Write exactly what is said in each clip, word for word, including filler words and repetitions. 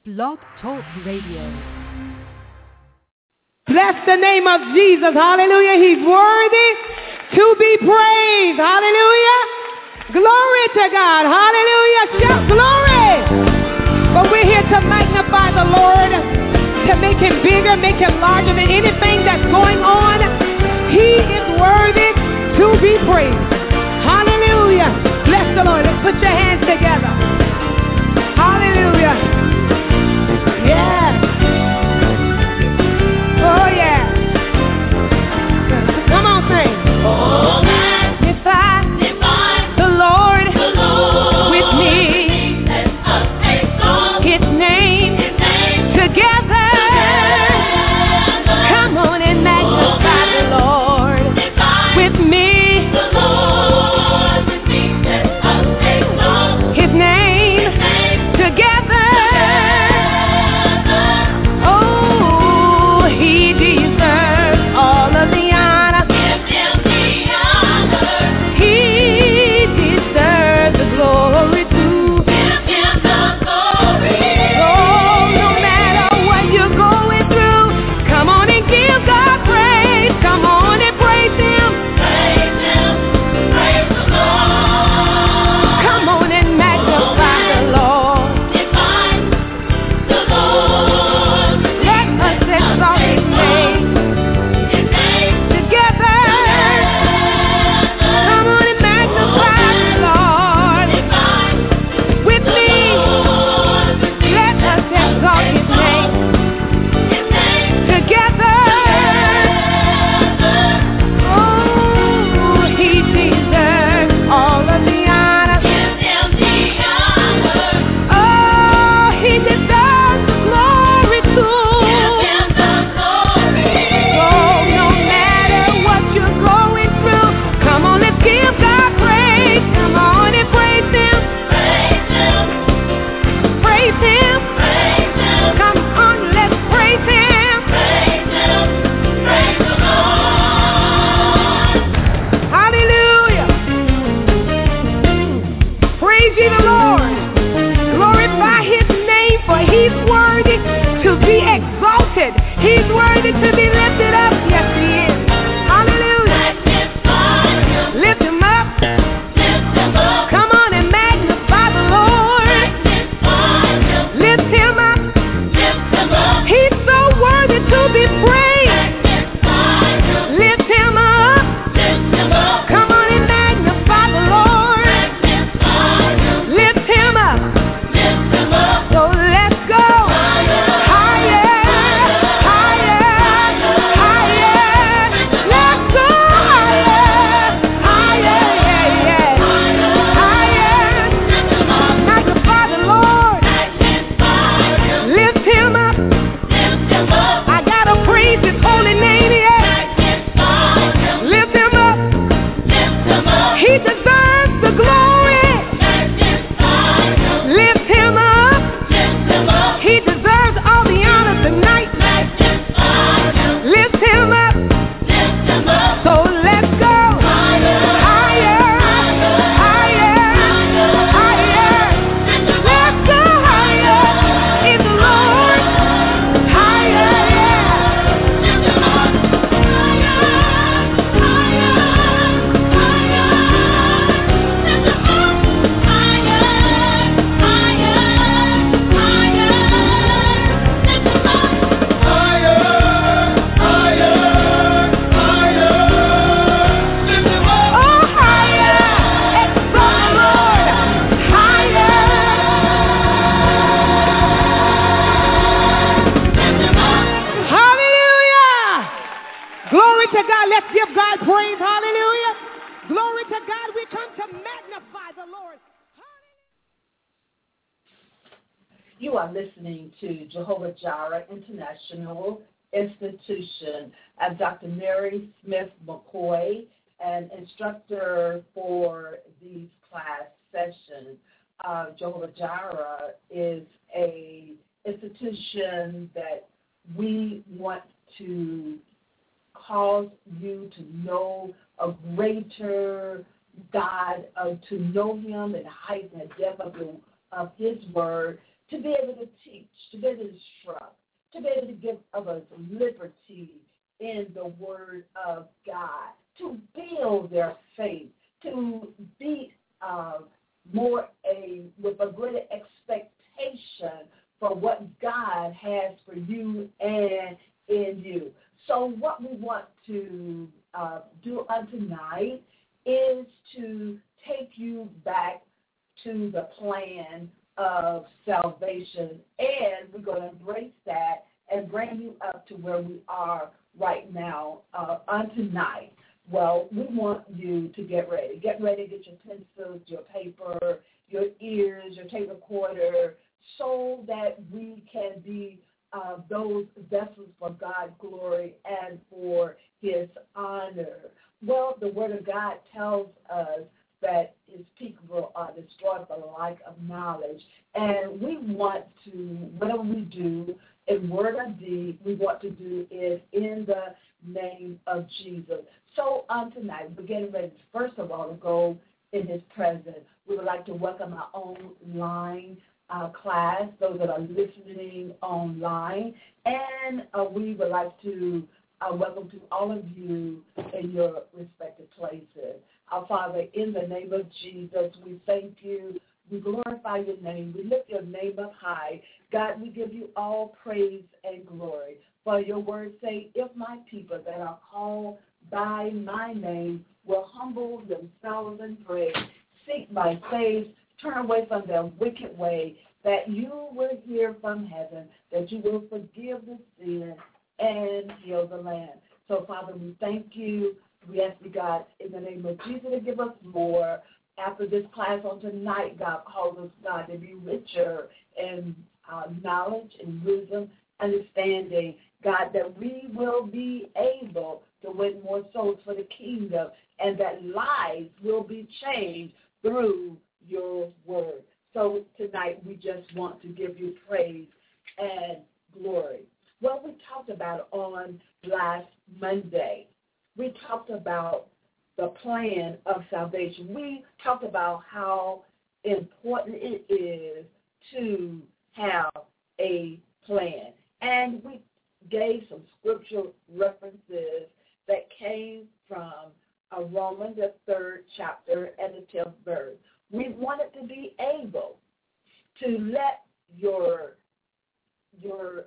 Blog Talk Radio. Bless the name of Jesus. Hallelujah. He's worthy to be praised. Hallelujah. Glory to God. Hallelujah. Shout glory. But we're here to magnify the Lord, to make him bigger, make him larger than anything that's going on. He is worthy to be praised. Hallelujah. Bless the Lord. Let's put your hands together. Hallelujah. Yes. Oh, yeah. Come on, sing. Oh, magnify the Lord, the Lord with me. Let us exalt his name, his name together. together. Come on and magnify oh, the Lord with me. The Lord with me. Let us exalt his name, his name together. together. Oh, he deserves all of the honor. Give him the honor. He deserves the glory too. Give him the glory. Oh, no matter what you're going through, come on and give God praise. Come on and praise him. Praise him. Praise the Lord. Come on and magnify the Lord. Divine the Lord. Let us exalt his name. His name together. Come on and magnify the Lord. Divine with me. Let us exalt his name. His name together. Oh, he deserves all of the honor. Give him the honor. Oh, he deserves the glory too. Give him the glory. Oh, no matter what you're going through, come on, let's give God praise. Come on and praise him. Praise him. Praise him. Praise him. Come on, let's praise him. Praise him. Praise the Lord. Hallelujah. Praise ye the Lord. Glorify his name, for he's worthy to be exalted. He's worthy to be lifted up. Yes, he is. Hallelujah. Lift him up. Come on and magnify the Lord. Lift him up. He's so worthy to be praised. Lift him up. Come on and magnify the Lord. Lift him up. So let's go higher, higher, higher. Let's go higher, higher, yeah, yeah. Higher. Magnify the Lord. Lift him up. I gotta praise his holy name, yeah. Lift him up. He deserves the glory. Lift him up. He deserves all the honor tonight. Lift him up. So let's go higher, higher, higher. Let's go higher in the Lord. Higher, oh higher, exalt the Lord. Higher. Hallelujah. Glory to God. Let's give God praise. Hallelujah. Glory to God. We come to magnify the Lord. You are listening to Jehovah Jireh International Institution. I'm Doctor Mary Smith McCoy, an instructor for these class sessions. Uh, Jehovah Jireh is a institution that we want to cause you to know a greater God, uh, to know him and height and depth of, the, of his word, to be able to teach, to be able to instruct, to be able to give others liberty in the Word of God, to build their faith, to be uh, more a with a greater expectation for what God has for you and in you. So what we want to uh, do on tonight is to take you back to the plan of salvation, and we're going to embrace that and bring you up to where we are right now uh, on tonight. Well, we want you to get ready. Get ready, get your pencils, your paper, your ears, your tape recorder, so that we can be uh, those vessels for God's glory and for his honor. Well, the Word of God tells us that his people are destroyed for the lack of knowledge. And we want to, whatever we do, in word or deed, we want to do it in the name of Jesus. So on tonight, we're getting ready, first of all, to go in his presence. We would like to welcome our online uh, class, those that are listening online. And uh, we would like to uh, welcome to all of you in your respective places. Our Father, in the name of Jesus, we thank you. We glorify your name. We lift your name up high. God, we give you all praise and glory. For your word say, if my people that are called by my name will humble themselves and pray, seek my face, turn away from their wicked way, that you will hear from heaven, that you will forgive the sin and heal the land. So, Father, we thank you. We ask you, God, in the name of Jesus, to give us more. After this class on tonight, God calls us, God, to be richer in uh, knowledge and wisdom, understanding, God, that we will be able to win more souls for the kingdom and that lives will be changed through your word. So tonight we just want to give you praise and glory. Well, we talked about it on last Monday. We talked about the plan of salvation. We talked about how important it is to have a plan. And we gave some scriptural references that came from uh, Romans, the third chapter and the tenth verse. We wanted to be able to let your, your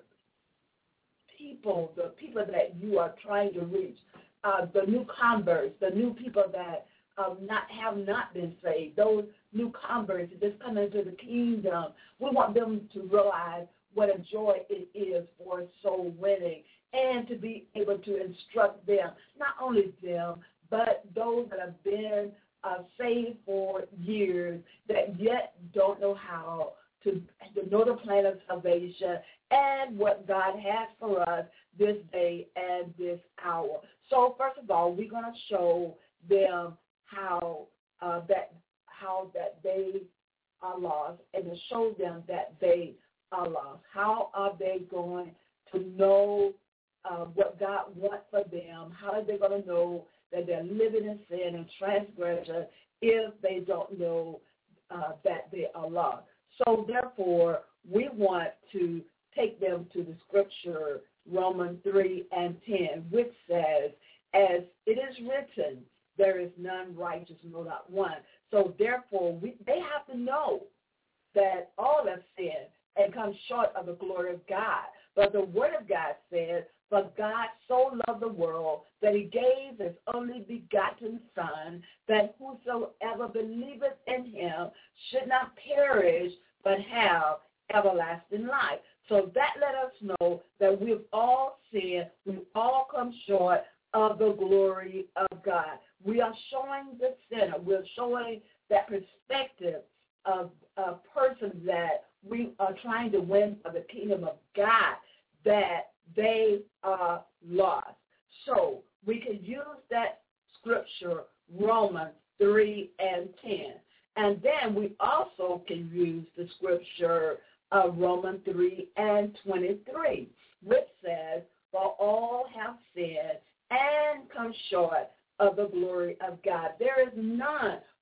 people, the people that you are trying to reach, Uh, the new converts, the new people that um, not have not been saved, those new converts that just come into the kingdom, we want them to realize what a joy it is for soul winning and to be able to instruct them, not only them, but those that have been uh, saved for years that yet don't know how to, to know the plan of salvation and what God has for us this day and this hour. So first of all, we're going to show them how uh, that how that they are lost, and to show them that they are lost. How are they going to know uh, what God wants for them? How are they going to know that they're living in sin and transgression if they don't know uh, that they are lost? So therefore, we want to take them to the scripture, Romans three and ten, which says, as it is written, there is none righteous, no, not one. So therefore, we, they have to know that all have sinned and come short of the glory of God. But the word of God says, for God so loved the world that he gave his only begotten Son, that whosoever believeth in him should not perish, but have everlasting life. So that let us know that we've all sinned, we've all come short of the glory of God. We are showing the sinner, we're showing that perspective of a person that we are trying to win for the kingdom of God, that they are lost. So we can use that scripture, Romans three and ten. And then we also can use the scripture of Romans three and twenty-three, which says, for all have sinned and come short of the glory of God. There is none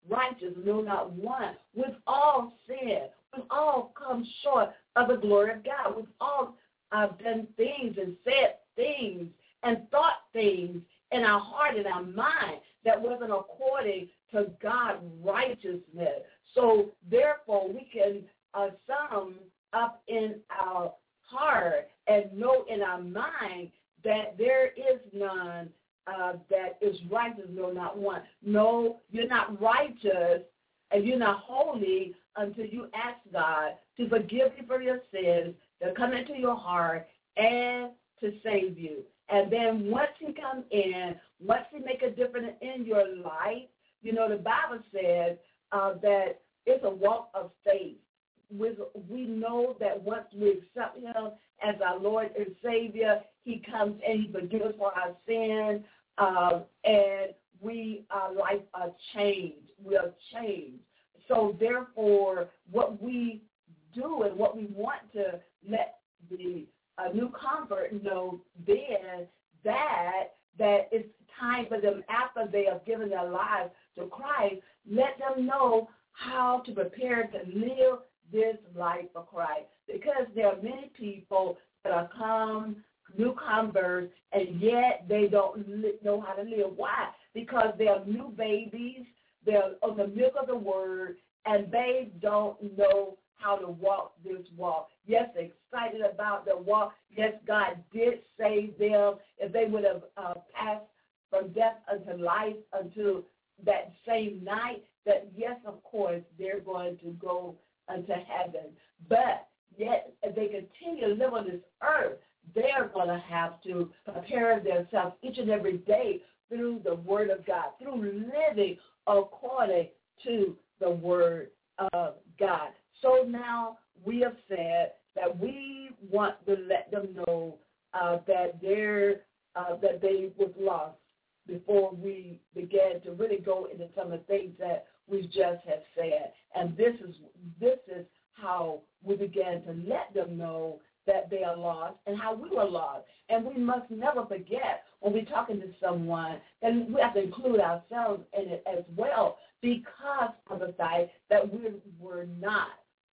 righteous, no, not one. We've all sinned. We've all come short of the glory of God. We've all uh, done things and said things and thought things in our heart and our mind that wasn't according to God's righteousness. So, therefore, we can uh, sum up in our heart and know in our mind that there is none uh, that is righteous, no, not one. No, you're not righteous and you're not holy until you ask God to forgive you for your sins, to come into your heart, and to save you. And then once he comes in, once he make a difference in your life, you know, the Bible says uh, that it's a walk of faith. We, we know that once we accept him as our Lord and Savior, he comes and he forgives us for our sins, uh, and we, our life are changed. We are changed. So therefore, what we do and what we want to let the uh, new convert know then that that it's time for them after they have given their lives to Christ, let them know how to prepare to live this life for Christ. Because there are many people that are come, new converts, and yet they don't li- know how to live. Why? Because they are new babies, they're on the milk of the word, and they don't know how to walk this walk. Yes, they're excited about the walk. Yes, God did save them. If they would have uh, passed from death unto life until that same night, that yes, of course, they're going to go unto heaven. But yet, if they continue to live on this earth, they're going to have to prepare themselves each and every day through the Word of God, through living according to the Word of God. So now we have said that we want to let them know uh, that they're uh, that they was lost before we began to really go into some of the things that we just have said. And this is this is how we began to let them know that they are lost and how we were lost. And we must never forget when we're talking to someone, and we have to include ourselves in it as well, because of the fact that we were not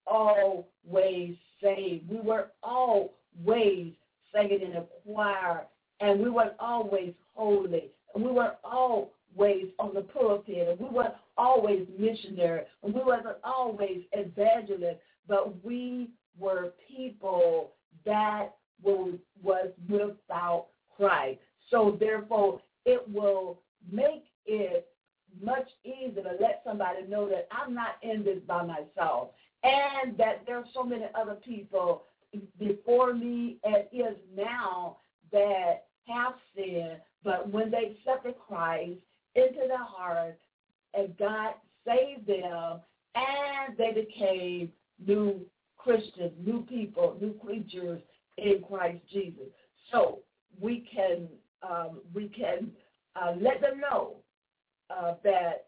always saved. We were always singing in a choir, and we weren't always holy, and we weren't always on the pulpit, and we weren't always missionary, and we wasn't always evangelists, but we were people that were, was without Christ. So therefore, it will make it much easier to let somebody know that I'm not in this by myself, and that there are so many other people before me and is now that have sinned, but when they accepted Christ into their heart, and God saved them, and they became new Christians, new people, new creatures in Christ Jesus. So we can um, we can uh, let them know uh, that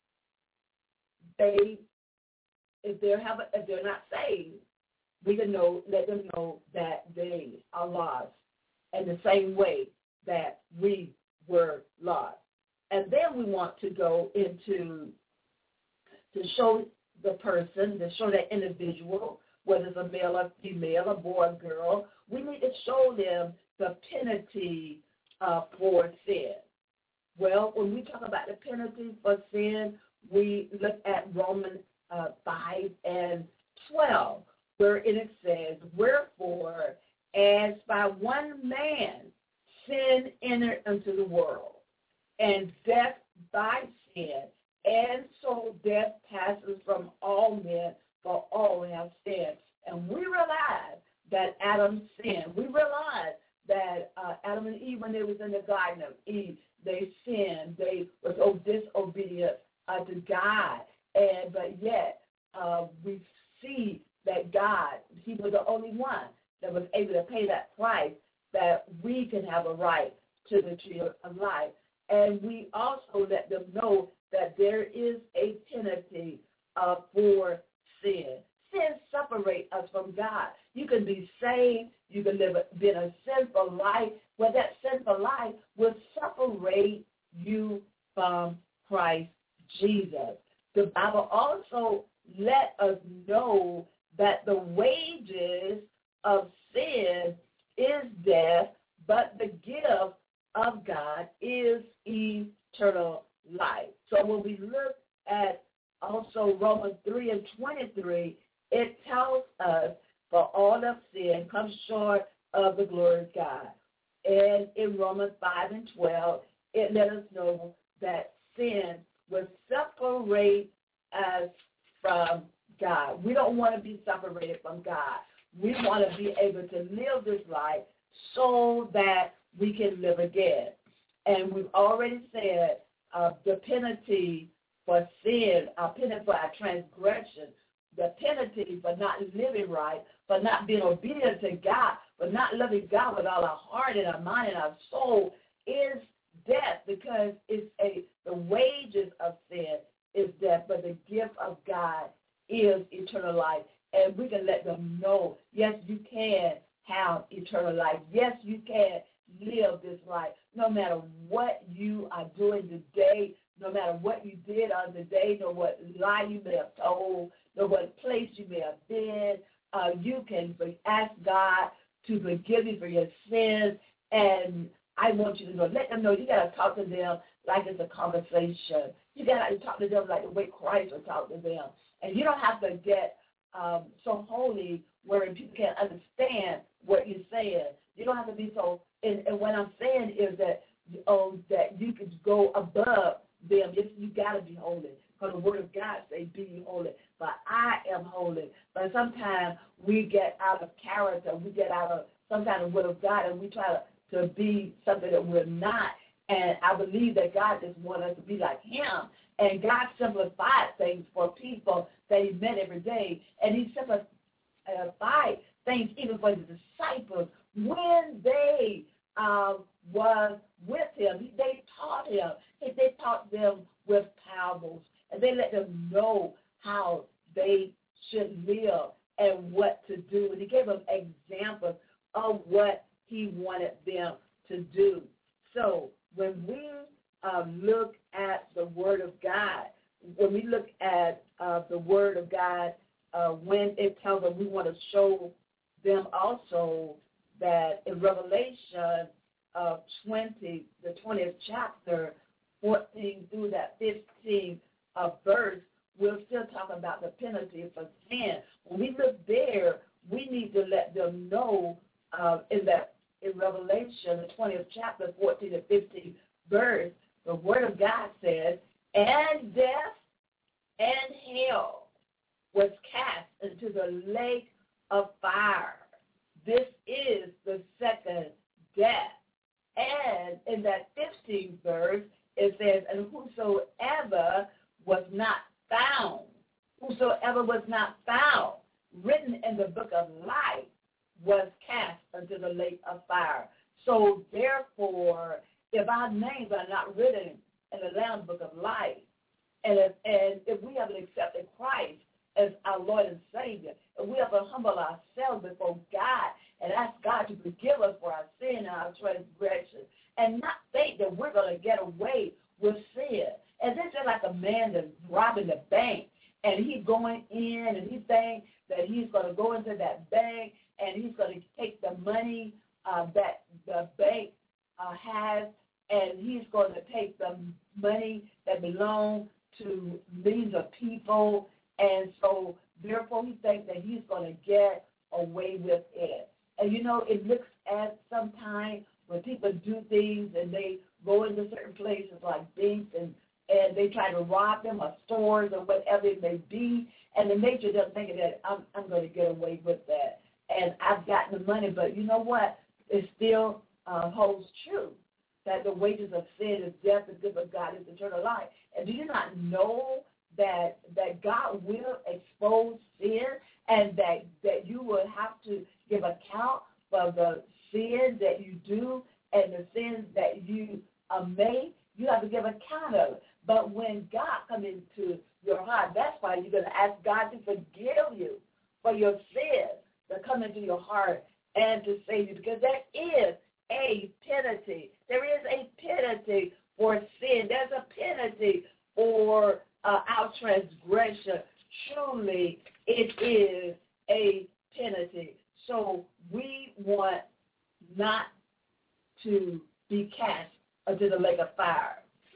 they, if they have, if they're not saved, we can know, let them know that they are lost in the same way that we were lost. And then we want to go into to show the person, to show that individual, whether it's a male or female, a boy or girl, we need to show them the penalty uh, for sin. Well, when we talk about the penalty for sin, we look at Romans uh, five and twelve, where it says, wherefore, as by one man sin entered into the world, and death by sin, and so death passes from all men, for all have sinned. And we realize that Adam sinned. We realize that uh, Adam and Eve, when they was in the Garden of Eve, they sinned. They were so disobedient uh, to God. And but yet uh, we see that God, he was the only one that was able to pay that price that we can have a right to the tree of life. And we also let them know that there is a penalty uh, for sin. Sin separates us from God. You can be saved. You can live a, live a sinful life. Well, that sinful life will separate you from Christ Jesus. the Bible also let us know that the wages of sin is death, but the gift of God is eternal life. So when we look at also Romans three and twenty-three, it tells us, for all of sin comes short of the glory of God. And in Romans five and twelve, it let us know that sin will separate us from God. We don't want to be separated from God. We want to be able to live this life so that we can live again. And we've already said uh, the penalty for sin, our penalty for our transgression, the penalty for not living right, for not being obedient to God, for not loving God with all our heart and our mind and our soul is death, because it's a the wages of sin is death, but the gift of God is eternal life. And we can let them know, yes, you can have eternal life. Yes, you can live this life. No matter what you are doing today, no matter what you did on the day, no what lie you may have told, no what place you may have been, uh, you can ask God to forgive you for your sins. And I want you to know, let them know you got to talk to them like it's a conversation. You got to talk to them like the way Christ would talk to them. And you don't have to get um, so holy where people can't understand what you're saying. You don't have to be so, and, and what I'm saying is that, oh, that you could go above them. If you got to be holy. Because the word of God says, be ye holy. But I am holy. But sometimes we get out of character. We get out of sometimes the word of God, and we try to, to be something that we're not. And I believe that God just wants us to be like him. And God simplified things for people that he met every day. And he simplified things even for the disciples when they uh, was with him. They taught him. They taught them with parables. And they let them know how they should live and what to do. And he gave them examples of what he wanted them to do. So when we uh, look at the Word of God, when we look at uh, the Word of God, uh, when it tells us we want to show them also that in Revelation uh, twenty, the twentieth chapter, fourteen through that fifteenth uh, verse, we're still talking about the penalty for sin. When we look there, we need to let them know uh, in that in Revelation, the twentieth chapter, fourteen and fifteen verse, the Word of God says, and death and hell was cast into the lake of fire. This is the second death. And in that fifteenth verse, it says, and whosoever was not found, whosoever was not found, written in the book of life, was cast into the lake of fire. So therefore, if our names are not written in the Lamb's book of life, and if, and if we haven't accepted Christ as our Lord and Savior, and we have to humble ourselves before God and ask God to forgive us for our sin and our transgression, and not think that we're going to get away with sin. And this is like a man that's robbing the bank, and he's going in and he thinks that he's going to go into that bank and he's going to take the money uh, that the bank uh, has, and he's going to take the money that belongs to millions of people, and so therefore he thinks that he's going to get away with it. And you know, it looks at sometimes when people do things and they go into certain places like banks and and they try to rob them or stores or whatever it may be, and the nature doesn't think that I'm, I'm going to get away with that. And I've gotten the money, but you know what? It still uh, holds true that the wages of sin is death, the gift of God is eternal life. And do you not know that that God will expose sin and that, that you will have to give account for the sins that you do and the sins that you uh, make? You have to give account of it. But when God comes into your heart, that's why you're going to ask God to forgive you for your sins that come into your heart and to save you, because there is a penalty. There is a penalty for sin. There's a penalty for uh, our transgression, truly it is a penalty. So we want not to be cast into the lake of fire,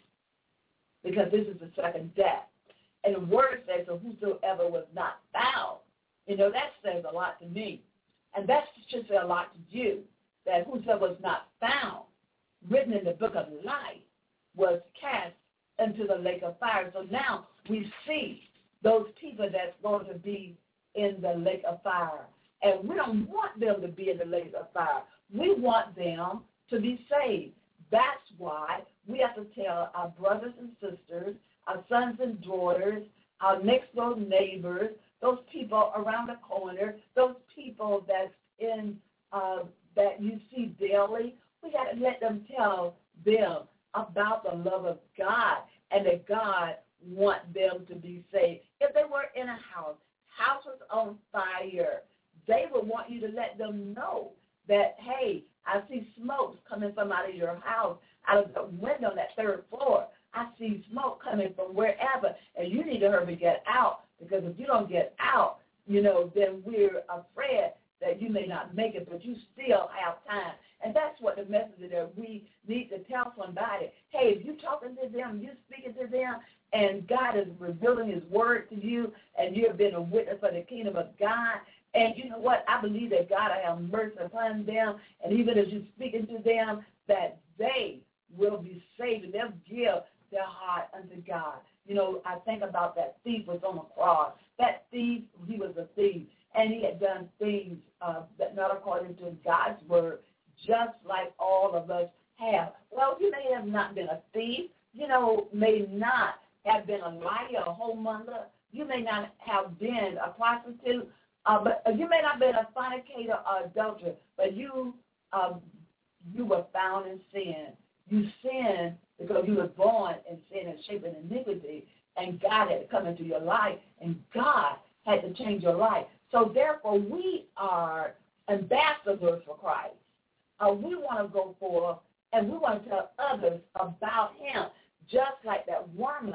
because this is the second death. And the word says, so whosoever was not found. You know, that says a lot to me. And that should say a lot to you, that whosoever was not found, written in the book of life, was cast into the lake of fire. So now we see those people that's going to be in the lake of fire. And we don't want them to be in the lake of fire. We want them to be saved. That's why we have to tell our brothers and sisters, our sons and daughters, our next door neighbors, those people around the corner, those people that's in uh, that you see daily. We got to let them tell them about the love of God and that God wants them to be saved. If they were in a house, house was on fire, they would want you to let them know that, hey, I see smoke coming from out of your house, out of the window on that third floor. I see smoke coming from wherever, and you need to hurry to get out, because if you don't get out, you know, then we're afraid that you may not make it, but you still have time. And that's what the message is that we need to tell somebody. Hey, if you're talking to them, you're speaking to them, and God is revealing his word to you, and you have been a witness for the kingdom of God, and you know what? I believe that God will have mercy upon them, and even as you're speaking to them, that they will be saved, and they'll give their heart unto God. You know, I think about that thief was on the cross. That thief, he was a thief, and he had done things uh, that not according to God's word, just like all of us have. Well, you may have not been a thief. You know, may not have been a liar, a whoremonger. You may not have been a prostitute, uh, but you may not have been a fornicator or adulterer, but you um, you were found in sin. You sinned because you were born in sin and shaped in iniquity, and God had to come into your life, and God had to change your life. So therefore, we are ambassadors for Christ. Uh, we want to go forth, and we want to tell others about him, just like that woman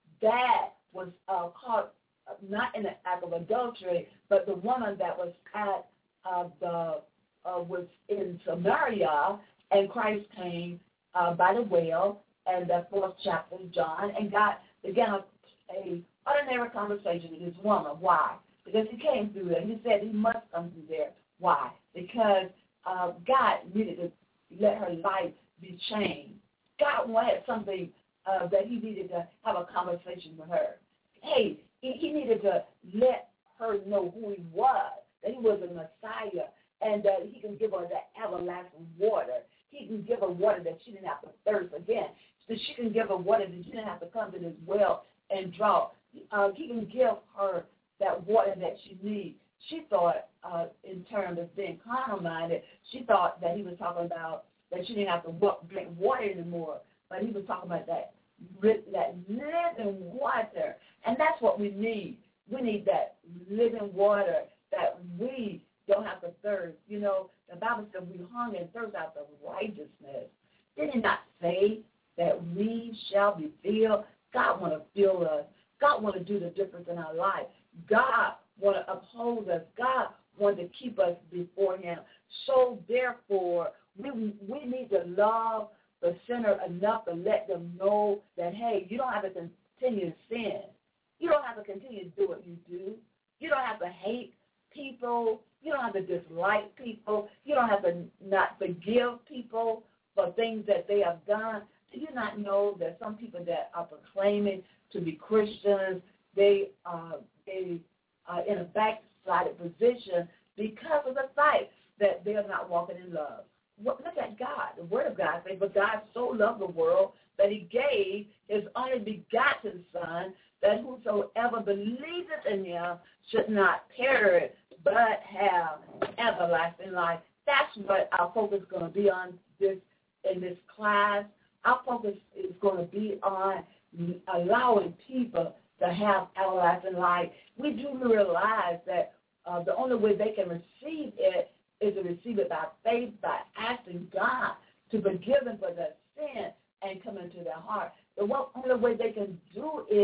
that was uh, caught uh, not in the act of adultery, but the woman that was at uh, the uh, was in Samaria, and Christ came uh, by the well, and the fourth chapter of John, and got began a, a ordinary conversation with this woman. Why? Because he came through there. He said he must come through there. Why? Because uh, God needed to let her life be changed. God wanted something uh, that he needed to have a conversation with her. Hey, he, he needed to let her know who he was, that he was a Messiah, and that he can give her that everlasting water. He can give her water that she didn't have to thirst again. That she can give her water that she didn't have to come to this well and draw. Uh, he can give her that water that she needs. She thought, uh, in terms of being carnal-minded, she thought that he was talking about that she didn't have to walk, drink water anymore, but he was talking about that, that living water, and that's what we need. We need that living water that we don't have to thirst. You know, the Bible says we hunger and thirst after righteousness. Did it not say that we shall be filled? God want to fill us. God want to do the difference in our life. God want to uphold us. God want to keep us before him. So therefore, we we need to love the sinner enough to let them know that, hey, you don't have to continue to sin. You don't have to continue to do what you do. You don't have to hate people. You don't have to dislike people. You don't have to not forgive people for things that they have done. Do you not know that some people that are proclaiming to be Christians, they uh, they are in a backslided position because of the fact that they are not walking in love? Look at God. The Word of God says, but God so loved the world that he gave his only begotten Son, that whosoever believeth in him should not perish, but have everlasting life. That's what our focus is going to be on this in this class. Our focus is going to be on allowing people to have everlasting life. We do realize that uh, the only way they can receive it is to receive it by faith, by asking God to forgive them for their sin and come into their heart. The one, only way they can do it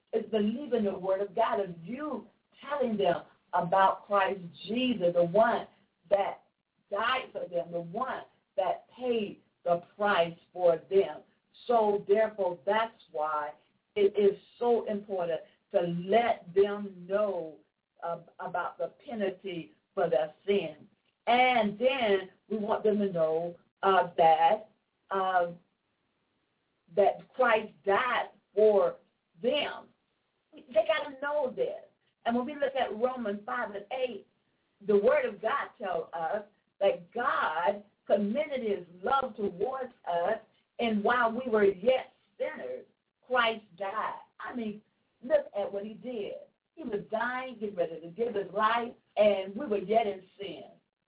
is believing the word of God, of you telling them about Christ Jesus, the one that died for them, the one that paid the price for them. So therefore, that's why it is so important to let them know uh, about the penalty for their sin. And then we want them to know uh, that uh, that Christ died for them. They got to know this. And when we look at Romans five and eight, the Word of God tells us that God commended his love towards us, and while we were yet sinners, Christ died. I mean, look at what he did. He was dying, getting ready to give his life, and we were yet in sin.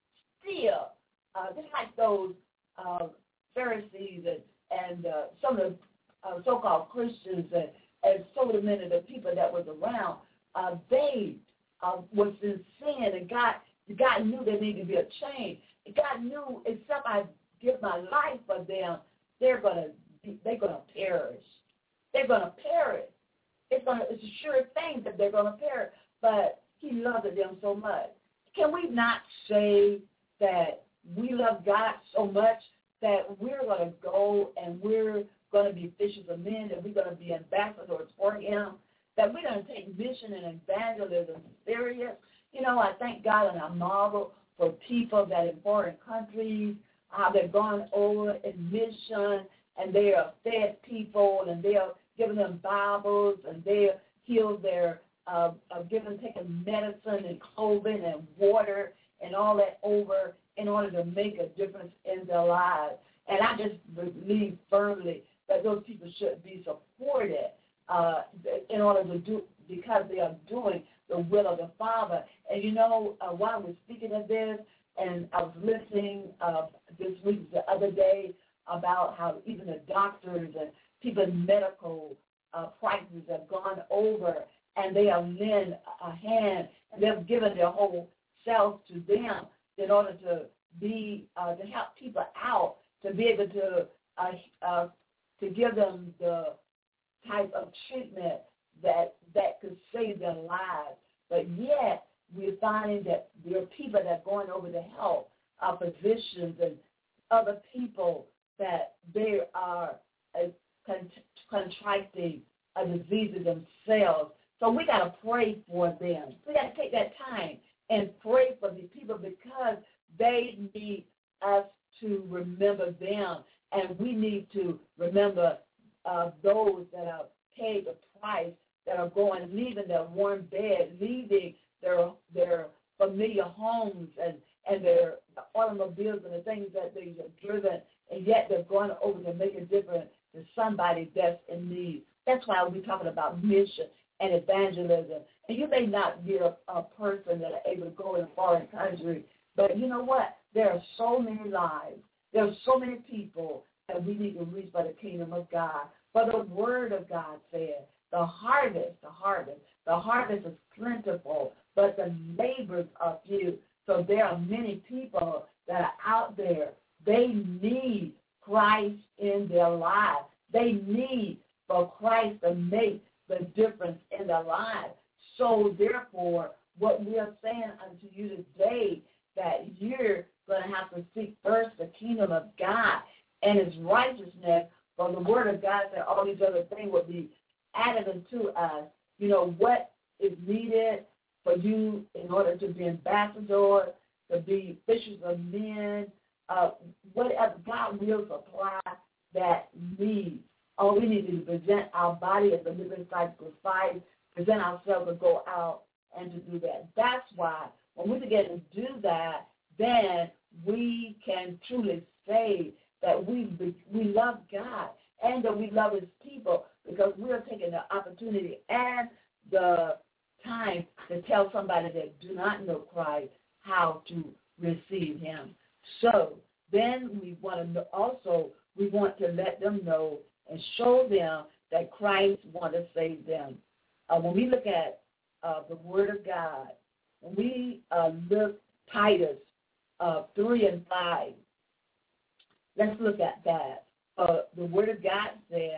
Still, uh, just like those uh, Pharisees and, and uh, some of the uh, so-called Christians and, and so many of the people that was around, uh, they uh, was in sin, and God, God knew there needed to be a change. God knew, except I give my life for them, they're gonna they're gonna perish. They're gonna perish. It's gonna it's a sure thing that they're gonna perish. But he loved them so much. Can we not say that we love God so much that we're gonna go and we're gonna be fishers of men, and we're gonna be ambassadors for him, that we're gonna take mission and evangelism serious? You know, I thank God and I marvel for people that in foreign countries, how they've gone over in mission, and they are fed people, and they are giving them Bibles, and they are healed their, uh, uh, giving, taking medicine and clothing and water and all that over in order to make a difference in their lives. And I just believe firmly that those people should be supported uh, in order to do, because they are doing the will of the Father. And you know, uh, while we're speaking of this, and I was listening uh, this week, the other day, about how even the doctors and people in medical uh, practices have gone over, and they have lent a hand, and they've given their whole self to them in order to be uh, to help people out, to be able to uh, uh, to give them the type of treatment that that could save their lives. But yet, we're finding that there are people that are going over to help our physicians and other people that they are uh, con- contracting a disease themselves. So we got to pray for them. We got to take that time and pray for these people, because they need us to remember them, and we need to remember uh, those that are paid the price, that are going, leaving their warm bed, leaving their their familiar homes and, and their automobiles and the things that they have driven, and yet they're going over to make a difference to somebody that's in need. That's why we're talking about mission and evangelism. And you may not be a, a person that are able to go in a foreign country, but you know what? There are so many lives. There are so many people that we need to reach by the kingdom of God. For the word of God said, the harvest, the harvest, the harvest is plentiful, but the labors are few. So there are many people that are out there. They need Christ in their lives. They need for Christ to make the difference in their lives. So therefore, what we are saying unto you today, that you're going to have to seek first the kingdom of God and his righteousness, for the word of God said all these other things will be added unto us. You know, what is needed for you in order to be ambassadors, to be fishers of men, uh, whatever God will supply that need. All we need is to present our body as a living sacrifice, present ourselves to go out and to do that. That's why when we begin to do that, then we can truly say that we we love God and that we love his people, because we are taking the opportunity and the time to tell somebody that do not know Christ how to receive him. So then we want to also, we want to let them know and show them that Christ wants to save them. Uh, when we look at uh, the Word of God, when we uh, look Titus uh, three and five, let's look at that. Uh, the Word of God said,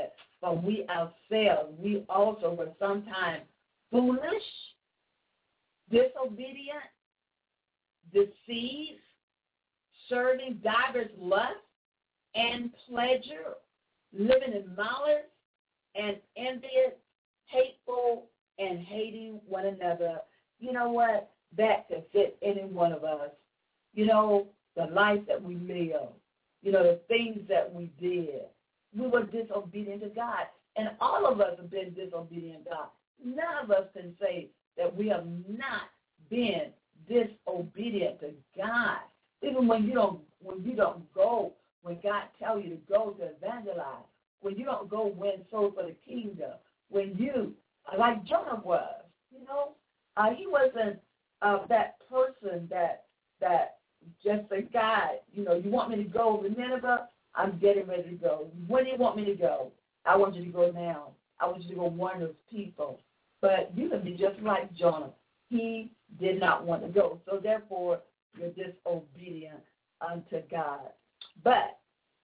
but we ourselves, we also were sometimes foolish, disobedient, deceived, serving divers lusts and pleasure, living in malice and envious, hateful, and hating one another. You know what? That could fit any one of us. You know, the life that we live, you know, the things that we did. We were disobedient to God. And all of us have been disobedient to God. None of us can say that we have not been disobedient to God. Even when you don't when you don't go, when God tells you to go to evangelize, when you don't go win souls for the kingdom, when you, like Jonah was, you know, uh, he wasn't uh, that person that that just said, God, you know, you want me to go to Nineveh? I'm getting ready to go. When do you want me to go? I want you to go now. I want you to go warn those people. But you can be just like Jonah. He did not want to go. So therefore, you're disobedient unto God. But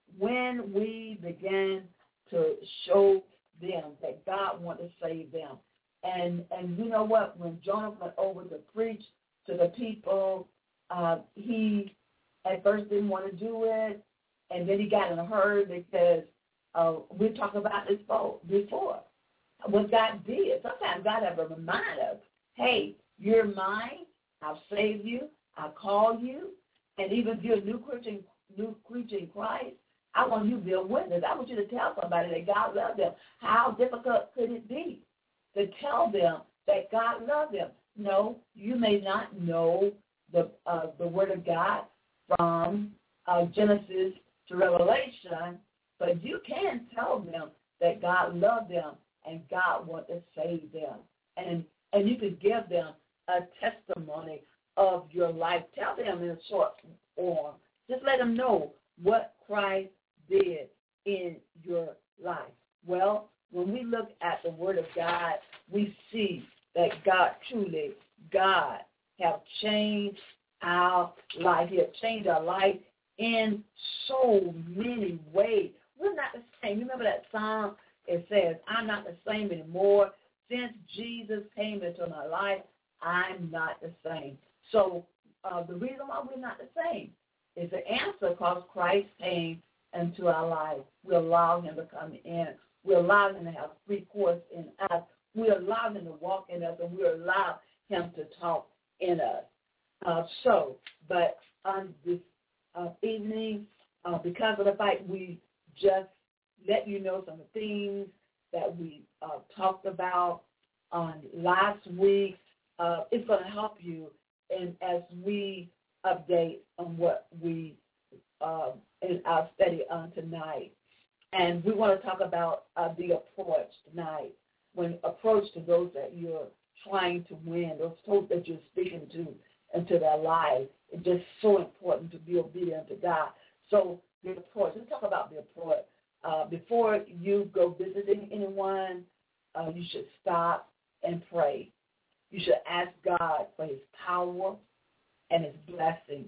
when we began to show them that God wanted to save them, and and you know what? When Jonah went over to preach to the people, uh, he at first didn't want to do it, and then he got in a hurry because uh, we talked about this before. What God did, sometimes God has to remind us, hey, you're mine, I'll save you, I'll call you, and even if you're a new Christian, new creature in Christ, I want you to be a witness. I want you to tell somebody that God loved them. How difficult could it be to tell them that God loved them? No, you may not know the uh, the Word of God from uh, Genesis to Revelation, but you can tell them that God loved them and God wants to save them. And and you can give them a testimony of your life. Tell them in a short form. Just let them know what Christ did in your life. Well, when we look at the Word of God, we see that God truly, God have changed our life. He has changed our life in so many ways. We're not the same. Remember that song? It says, I'm not the same anymore. Since Jesus came into my life, I'm not the same. So uh, the reason why we're not the same is the answer because Christ came into our life. We allow him to come in. We allow him to have free course in us. We allow him to walk in us, and we allow him to talk in us. Uh, so, but on this uh, evening, uh, because of the fact we just let you know some things that we uh, talked about on last week, uh, it's going to help you in, as we update on what we uh, in our study on tonight. And we want to talk about uh, the approach tonight, when approach to those that you're trying to win, those folks that you're speaking to into their lives. It's just so important to be obedient to God. So the approach, let's talk about the approach. Uh, before you go visiting anyone, uh, you should stop and pray. You should ask God for his power and his blessing.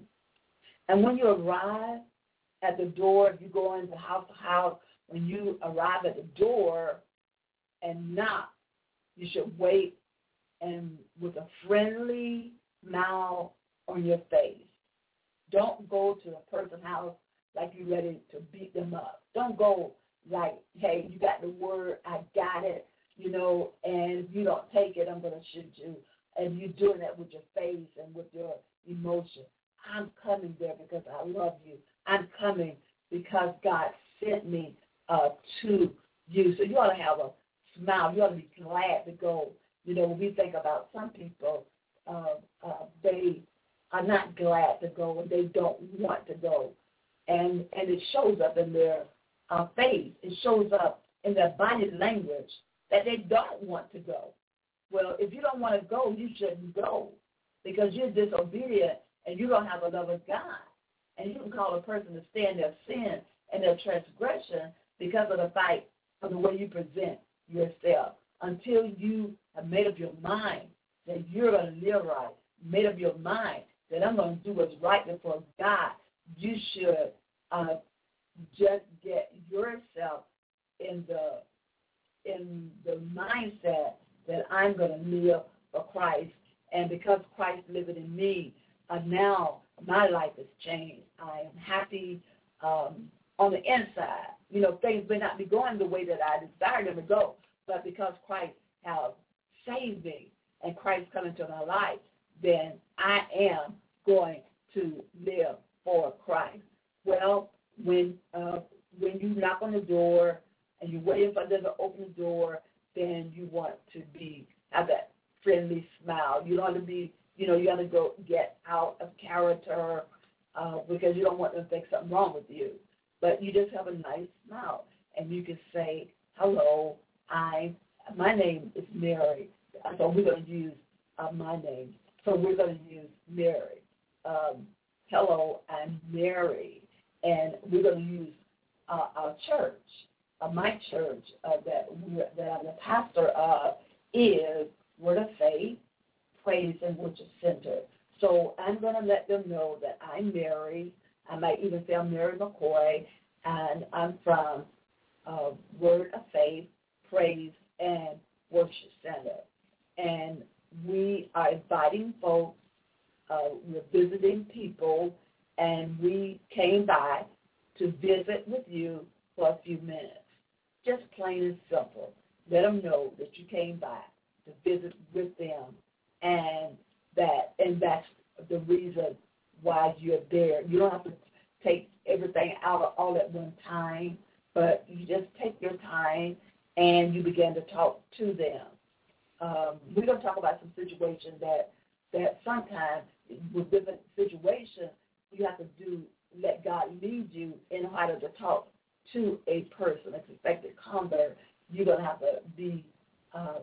And when you arrive at the door, if you go into house to house, when you arrive at the door and knock, you should wait and with a friendly smile on your face. Don't go to a person's house like you're ready to beat them up. Don't go like, hey, you got the word, I got it, you know, and if you don't take it, I'm going to shoot you. And you're doing that with your face and with your emotion. I'm coming there because I love you. I'm coming because God sent me uh, to you. So you ought to have a smile. You ought to be glad to go. You know, when we think about some people, uh, uh, they are not glad to go and they don't want to go. And and it shows up in their uh, face. It shows up in their body language that they don't want to go. Well, if you don't want to go, you shouldn't go because you're disobedient and you don't have a love of God. And you can call a person to stay in their sin and their transgression because of the fact of the way you present yourself. Until you have made up your mind that you're going to live right, made up your mind that I'm going to do what's right before God, you should uh, just get yourself in the in the mindset that I'm going to live for Christ. And because Christ living in me, uh, now my life has changed. I am happy um, on the inside. You know, things may not be going the way that I desire them to go, but because Christ has saved me and Christ come into my life, then I am going to live for Christ. Well, when uh, when you knock on the door and you're waiting for them to open the door, then you want to be have that friendly smile. You don't want to be, you know, you want to go get out of character uh, because you don't want them to think something wrong with you. But you just have a nice smile, and you can say, hello, I, my name is Mary. So we're going to use uh, my name. So we're going to use Mary. Um, hello, I'm Mary. And we're going to use uh, our church. Uh, my church uh, that, we're, that I'm the pastor of is Word of Faith, Praise, and Worship Center. So I'm going to let them know that I'm Mary. I might even say I'm Mary McCoy, and I'm from uh, Word of Faith, Praise, and Worship Center. And we are inviting folks. Uh, we're visiting people, and we came by to visit with you for a few minutes. Just plain and simple. Let them know that you came by to visit with them, and that and that's the reason why you're there. You don't have to take everything out all at one time, but you just take your time and you begin to talk to them. Um, we're going to talk about some situations that that sometimes with different situations you have to do let God lead you in how to talk to a person, a suspected convert. You're going to have to be uh,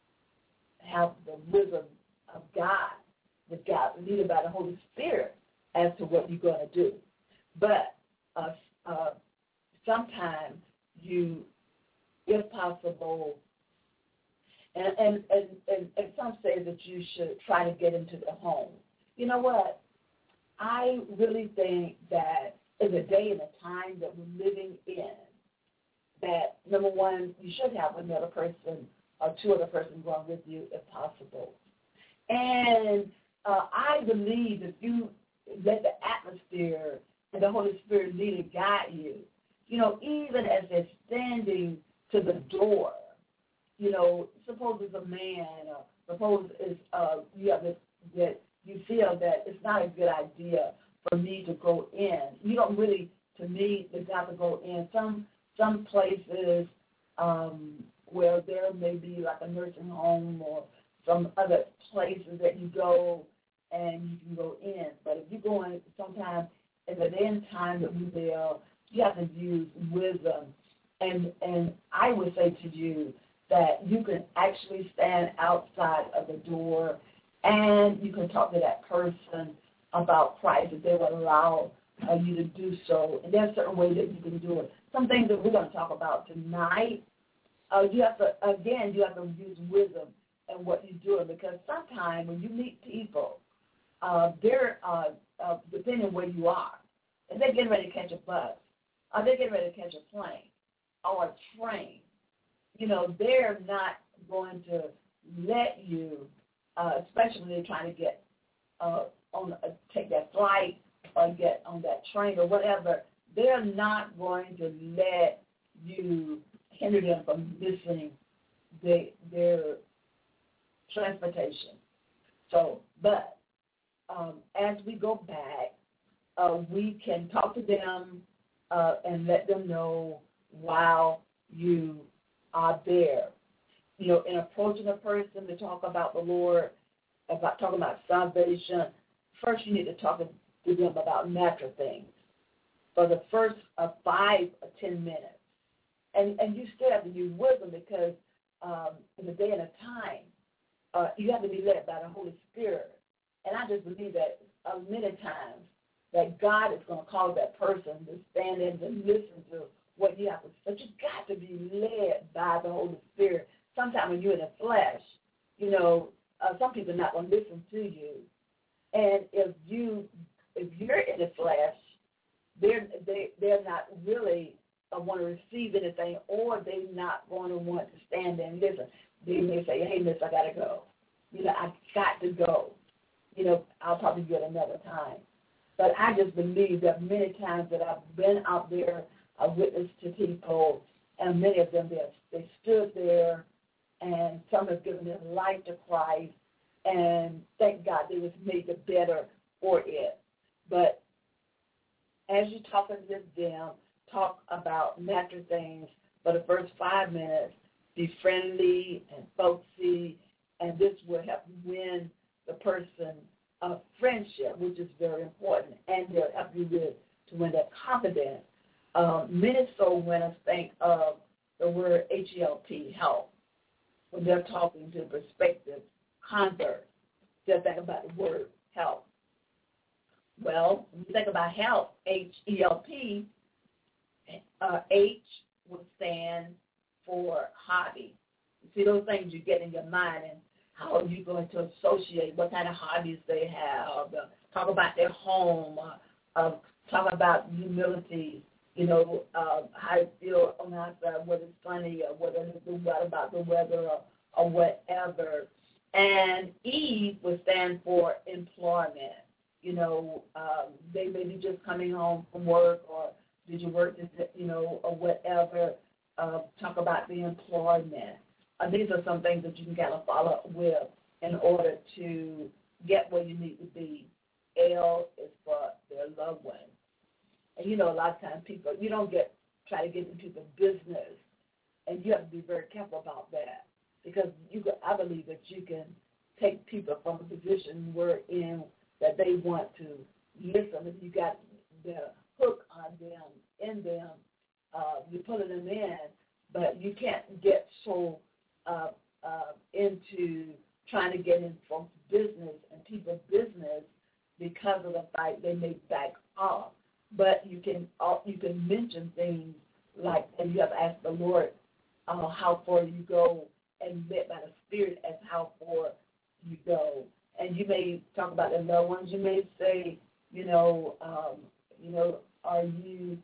have the wisdom of God, with God leaded by the Holy Spirit as to what you're going to do. But uh, uh, sometimes you, if possible, and, and, and, and, and some say that you should try to get into the home. You know what? I really think that in the day and the time that we're living in, that, number one, you should have another person or two other persons going with you if possible. And uh, I believe if you let the atmosphere and the Holy Spirit lead and guide you, you know, even as they're standing to the door, you know, suppose it's a man, or suppose it's, uh, you have this, that you feel that it's not a good idea for me to go in. You don't really, to me, it's not to go in. Some some places um, where there may be like a nursing home or some other places that you go and you can go in. But if you go in, sometimes at the end time that we live, you have to use wisdom. And and I would say to you that you can actually stand outside of the door and you can talk to that person about Christ if they will allow uh, you to do so. And there's certain ways that you can do it. Some things that we're going to talk about tonight, uh, you have to, again, you have to use wisdom in what you're doing, because sometimes when you meet people, uh, they're, uh, uh, depending on where you are, if they're getting ready to catch a bus, or they're getting ready to catch a plane or a train, you know, they're not going to let you, uh, especially when they're trying to get uh, on uh, take that flight or get on that train or whatever, they're not going to let you hinder them from missing the, their transportation. So, but um, as we go back, uh, we can talk to them uh, and let them know while you are there. You know, in approaching a person to talk about the Lord, about talking about salvation, first you need to talk to them about natural things for the first uh, five or ten minutes. And and you still have to use wisdom, because um, in the day and a time, uh, you have to be led by the Holy Spirit. And I just believe that uh, many times that God is going to cause that person to stand in and listen to what you have to say. But you've got to be led by the Holy Spirit. Sometimes when you're in the flesh, you know, uh, some people are not going to listen to you. And if you if you're in the flesh, they're they they're not really uh, want to receive anything, or they're not going to want to stand there and listen. They may say, hey, miss, I got to go. You know, I got to go. You know, I'll probably get another time. But I just believe that many times that I've been out there, I've witnessed to people, and many of them, they, they stood there, and some have given their life to Christ, and thank God they was made the better for it. But as you're talking to them, talk about natural things for the first five minutes, be friendly and folksy, and this will help win the person a friendship, which is very important, and they'll help you with to win that confidence. Um, many soul winners think of the word H E L P, help, when they're talking to prospective converts. They'll think about the word help. Well, when you think about help, H E L P, uh, H would stand for hobby. You see those things you get in your mind, and how are you going to associate what kind of hobbies they have, uh, talk about their home, uh, uh, talk about humility, you know, uh, how you feel on the outside, whether it's funny or whether it's what about the weather or, or whatever. And E would stand for employment. You know, um, they may be just coming home from work, or did you work, this, you know, or whatever. Uh, talk about the employment. Uh, these are some things that you can kind of follow up with in order to get where you need to be. L is for their loved ones. And, you know, a lot of times people, you don't get, try to get into the business, and you have to be very careful about that, because you, I believe that you can take people from a position we're in that they want to listen. If you got the hook on them, in them, uh, you're pulling them in, but you can't get so uh, uh, into trying to get in folks' business and people's business because of the fact they may back off. But you can uh, you can mention things like, and you have asked the Lord uh, how far you go, and led by the Spirit as how far you go. And you may talk about the loved ones. You may say, you know, um, you know, are you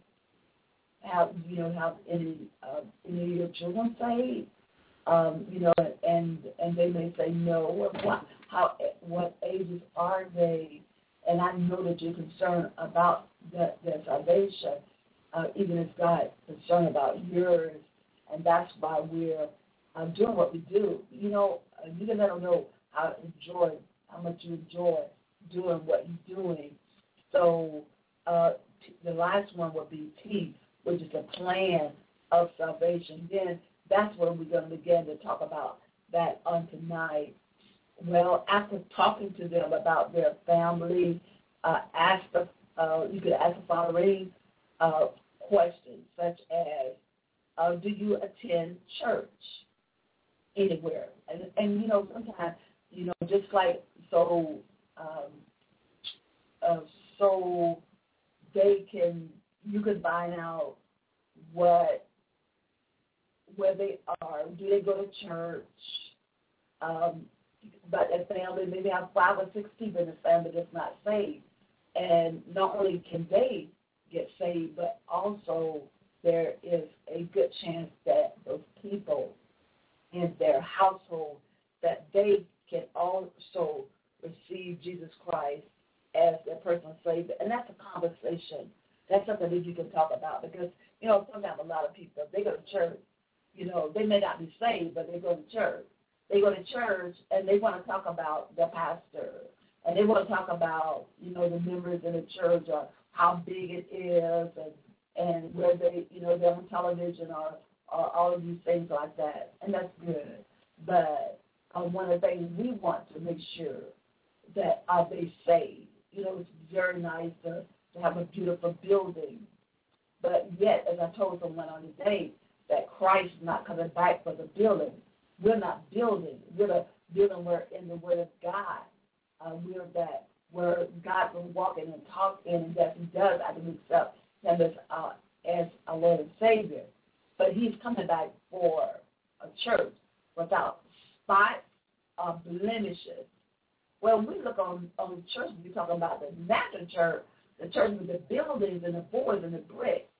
have you know have any uh, any of your children saved? Um, you know, and and they may say no. What how what ages are they? And I know that you're concerned about the, their salvation, uh, even as God is concerned about yours, and that's why we're uh, doing what we do. You know, uh, you can let them know how enjoy, how much you enjoy doing what you're doing. So uh, t- the last one would be T, which is a plan of salvation. Then that's where we're going to begin to talk about that on tonight. Well, after talking to them about their family, uh, ask the, uh, you could ask the following uh, questions, such as, uh, do you attend church anywhere? And, and, you know, sometimes, you know, just like so, um, uh, so they can, you can find out what, where they are. Do they go to church? Um, but a family, maybe have five or six people in the family that's not saved. And not only can they get saved, but also there is a good chance that those people in their household, that they can also receive Jesus Christ as their personal Savior. And that's a conversation. That's something that you can talk about, because, you know, sometimes a lot of people, they go to church, you know, they may not be saved, but they go to church. They go to church, and they want to talk about the pastor, and they want to talk about, you know, the members in the church, or how big it is, and and where they, you know, they're on television, or, or all of these things like that, and that's good. But uh, one of the things we want to make sure that are they saved. You know, it's very nice to, to have a beautiful building, but yet, as I told someone on the day, that Christ is not coming back for the building. We're not building. We're the building. We're in the Word of God. Uh, we're that where God will walk in and talk in, and that He does. I can accept Him as uh, as our Lord and Savior. But He's coming back for a church without spot or blemishes. Well, when we look on on church, we're talking about the natural church, the church with the buildings and the boards and the bricks.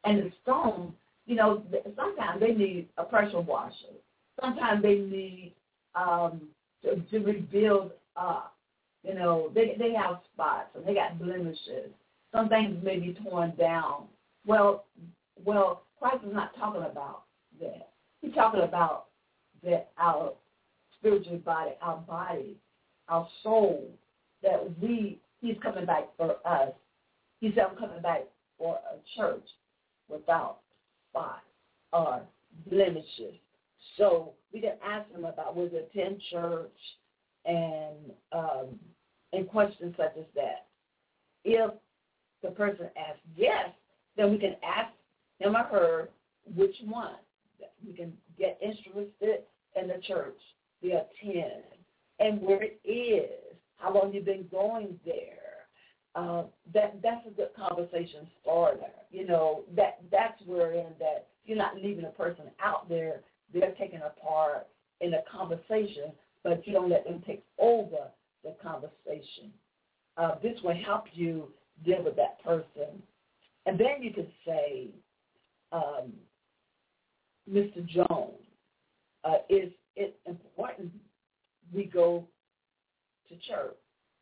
And the stone, you know, sometimes they need a pressure washer. Sometimes they need um, to, to rebuild up. You know, they they have spots and they got blemishes. Some things may be torn down. Well, well, Christ is not talking about that. He's talking about that our spiritual body, our body, our soul, that we, he's coming back for us. He said, I'm coming back for a church without spot or blemishes. So we can ask him about whether to attend church and um, and questions such as that. If the person asks yes, then we can ask him or her which one. We can get interested in the church, the attend, and where it is, how long you've been going there. Uh, that that's a good conversation starter. You know, that that's wherein that you're not leaving a person out there. They're taking a part in a conversation, but you don't let them take over the conversation. Uh, this will help you deal with that person. And then you could say, um, Mister Jones, uh, is it important we go to church?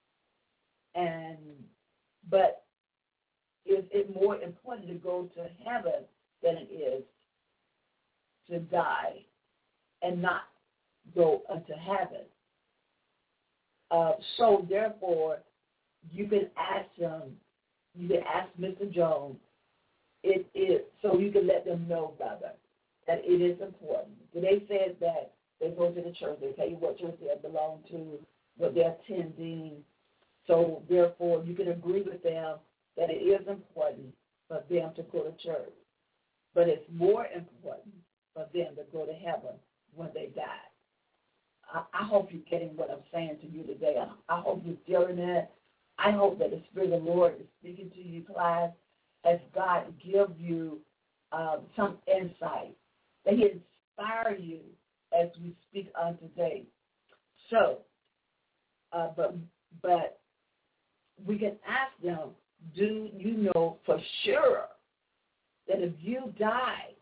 And but is it more important to go to heaven than it is to die and not go unto heaven? Uh, so therefore, you can ask them, you can ask Mister Jones, it is, so you can let them know, brother, that it is important. So they said that they go to the church, they tell you what church they belong to, what they're attending. So therefore, you can agree with them that it is important for them to go to church. But it's more important for them to go to heaven when they die. I, I hope you're getting what I'm saying to you today. I, I hope you're feeling it. I hope that the Spirit of the Lord is speaking to you, class, as God give you uh, some insight, that he inspire you as we speak on today. So, uh, but but we can ask them, do you know for sure that if you die,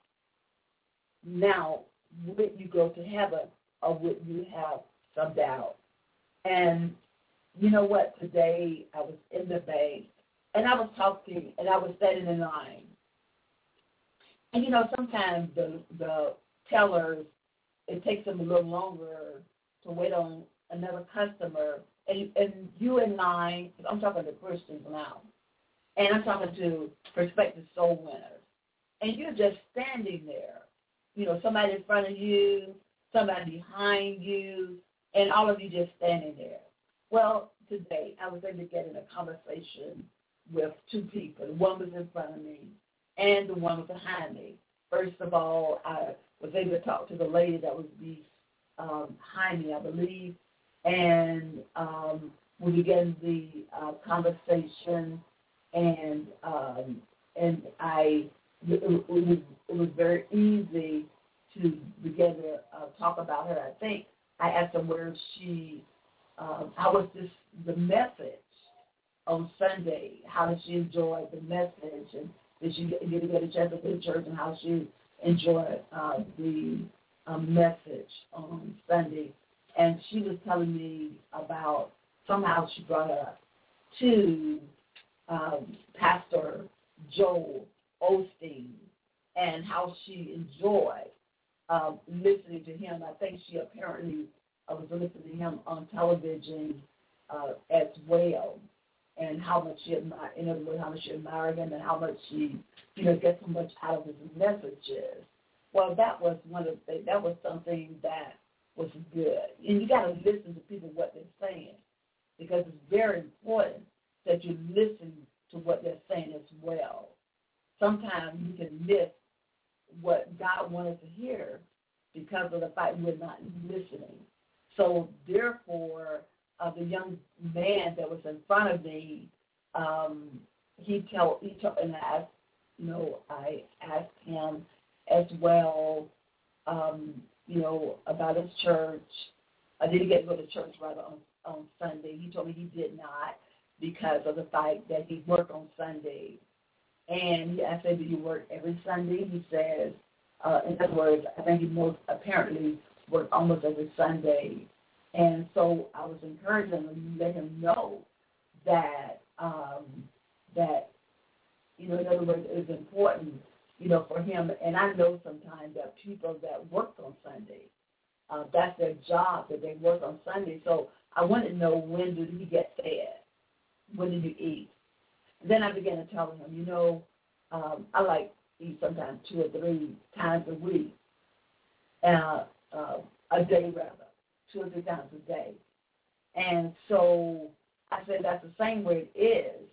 now would you go to heaven or would you have some doubt? And you know what? Today I was in the bank and I was talking and I was standing in line. And you know, sometimes the the tellers, it takes them a little longer to wait on another customer. And, and you in line, I'm talking to Christians now, and I'm talking to prospective soul winners. And you're just standing there. You know, somebody in front of you, somebody behind you, and all of you just standing there. Well, today I was able to get in a conversation with two people. One was in front of me, and the one was behind me. First of all, I was able to talk to the lady that was um, behind me, I believe, and um, we began the uh, conversation, and um, and I it, it, was, it was very easy to begin to uh, talk about her. I think I asked her where she, uh, how was this the message on Sunday? How did she enjoy the message, and did she get, get to get a chance to go to church, and how she enjoyed uh, the um, message on Sunday? And she was telling me about somehow she brought up to um, Pastor Joel Osteen and how she enjoyed um, listening to him. I think she apparently uh, was listening to him on television uh, as well, and how much she admired, in other words, how much she admired him and how much she, you know, gets so much out of his messages. Well, that was one of the, that was something that was good. And you got to listen to people, what they're saying, because it's very important that you listen to what they're saying as well. Sometimes you can miss what God wanted to hear because of the fact we're not listening. So therefore, uh, the young man that was in front of me, um, he told, he told, and I asked, you know, I asked him as well, um, you know, about his church. I didn't get to go to church right on, on Sunday. He told me he did not because of the fact that he worked on Sunday. And I said, do you work every Sunday? He says, uh, in other words, I think he most apparently worked almost every Sunday. And so I was encouraging him to let him know that, um, that, you know, in other words, it's important, you know, for him. And I know sometimes that people that work on Sunday, uh, that's their job, that they work on Sunday. So I wanted to know, when did he get fed? When did you eat? Then I began to tell him, you know, um, I like to eat sometimes two or three times a week, uh, uh, a day rather, two or three times a day. And so I said that's the same way it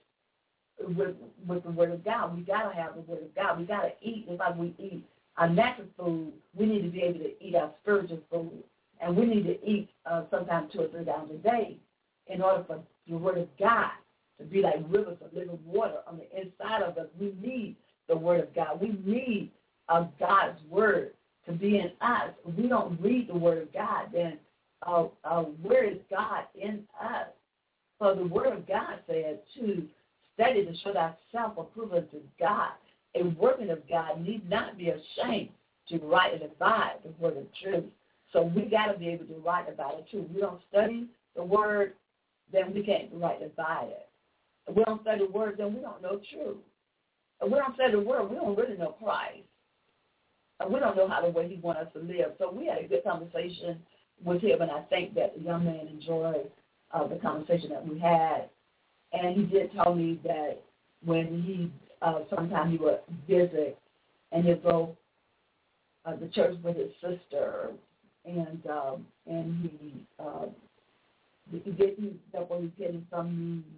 is with with the Word of God. We got to have the Word of God. We got to eat. Just like we eat our natural food, we need to be able to eat our spiritual food. And we need to eat uh, sometimes two or three times a day in order for the Word of God to be like rivers of living water on the inside of us. We need the Word of God. We need uh, God's Word to be in us. If we don't read the Word of God, then uh, uh, where is God in us? So the Word of God says to study to show thyself approved unto God. A workman of God need not be ashamed to write and divide the word of truth. So we got to be able to write about the truth. We don't study the Word, then we can't write and divide it. If we don't study the Word, then we don't know truth. If we don't study the Word, we don't really know Christ. And we don't know how the way he wants us to live. So we had a good conversation with him, and I think that the young man enjoyed uh, the conversation that we had. And he did tell me that when he, uh, sometimes he would visit, and he'd go uh, to church with his sister, and um, and he, uh, he didn't, that was getting some news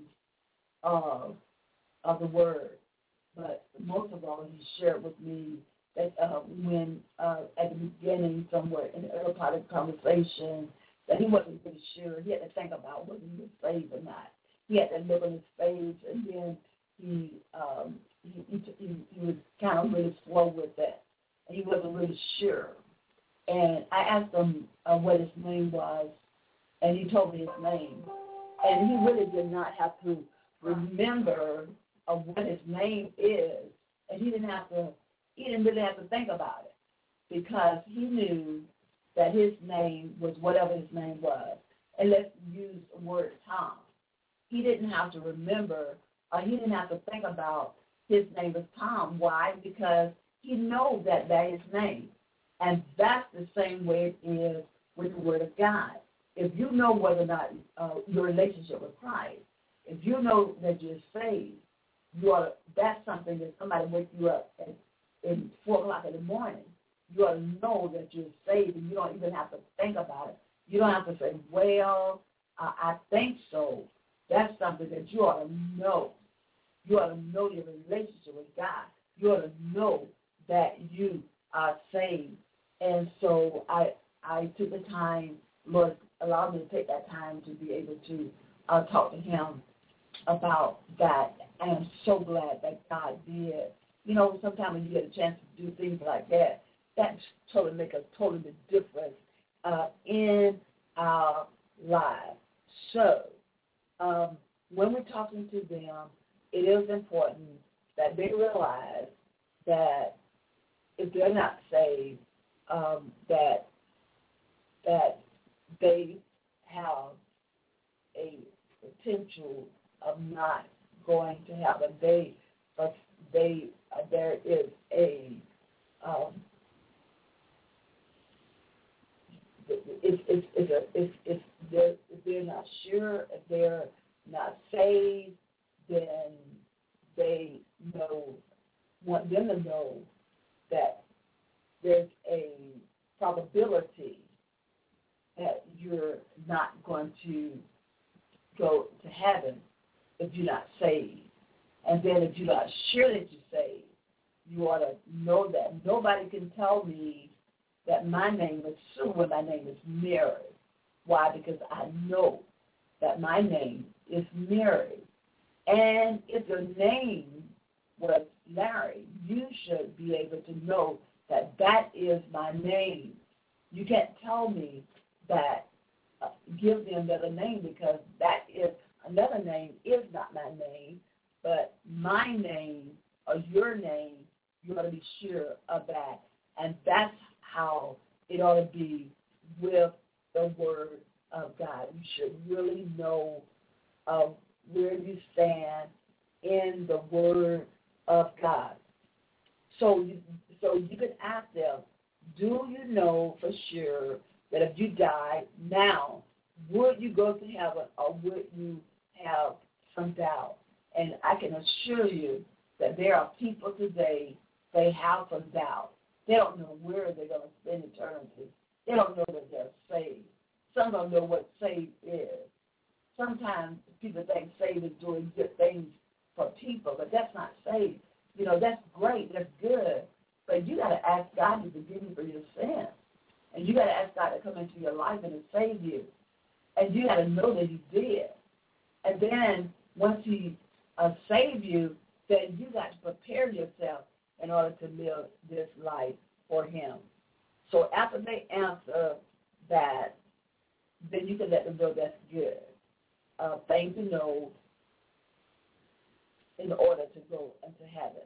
of, of the Word. But most of all, he shared with me that uh, when uh, at the beginning, somewhere in the early part of the conversation, that he wasn't really sure. He had to think about whether he was saved or not. He had to look on his face, and then he um, he, he, he, he was kind of really slow with it, and he wasn't really sure. And I asked him uh, what his name was, and he told me his name. And he really did not have to remember uh, what his name is, and he didn't have to. He didn't really have to think about it, because he knew that his name was whatever his name was. And let's use the word Tom. He didn't have to remember, or he didn't have to think about his name was Tom. Why? Because he knows that that is his name. And that's the same way it is with the Word of God. If you know whether or not uh, your relationship with Christ, if you know that you're saved, you ought to, that's something that somebody wakes you up at in four o'clock in the morning, you ought to know that you're saved, and you don't even have to think about it. You don't have to say, well, uh, I think so. That's something that you ought to know. You ought to know your relationship with God. You ought to know that you are saved. And so I I took the time, Lord allowed me to take that time to be able to uh, talk to him about that. And I'm so glad that God did. You know, sometimes when you get a chance to do things like that, that totally makes a totally difference uh, in our lives. So um, when we're talking to them, it is important that they realize that if they're not saved, um, that that they have a potential of not going to heaven. They, but they, uh, there is a um, if if if if if they're, if they're not sure, if they're not saved, then they know want them to know that there's a probability that you're not going to go to heaven if you're not saved. And then if you're not sure that you're saved, you ought to know that. Nobody can tell me that my name is Sue when my name is Mary. Why? Because I know that my name is Mary. And if your name was Larry, you should be able to know that that is my name. You can't tell me that, uh, give me another name, because that is, another name is not my name, but my name or your name, you ought to be sure of that. And that's how it ought to be with the Word of God. You should really know of where you stand in the Word of God. So you, so you can ask them, do you know for sure that if you die now, would you go to heaven or would you have some doubt? And I can assure you that there are people today, they have some doubt. They don't know where they're going to spend eternity. They don't know that they're saved. Some don't know what saved is. Sometimes people think saved is doing good things for people, but that's not saved. You know, that's great, that's good, but you got to ask God to forgive you for your sins. And you got to ask God to come into your life and to save you. And you got to know that he did. And then once he uh, saved you, then you got to prepare yourself in order to live this life for him. So after they answer that, then you can let them know that's good. Uh, thing to know in order to go into heaven.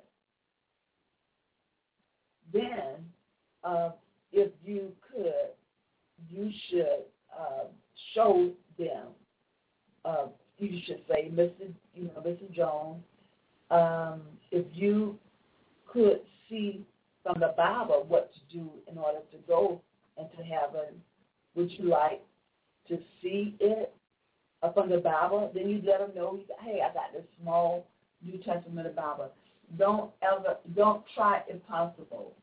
Then, uh, if you could, you should uh, show them. Uh, you should say, Mister You know, Mister Jones, um, if you could see from the Bible what to do in order to go into heaven, would you like to see it uh, from the Bible? Then you let them know, hey, I got this small New Testament Bible. Don't ever, don't try impossible.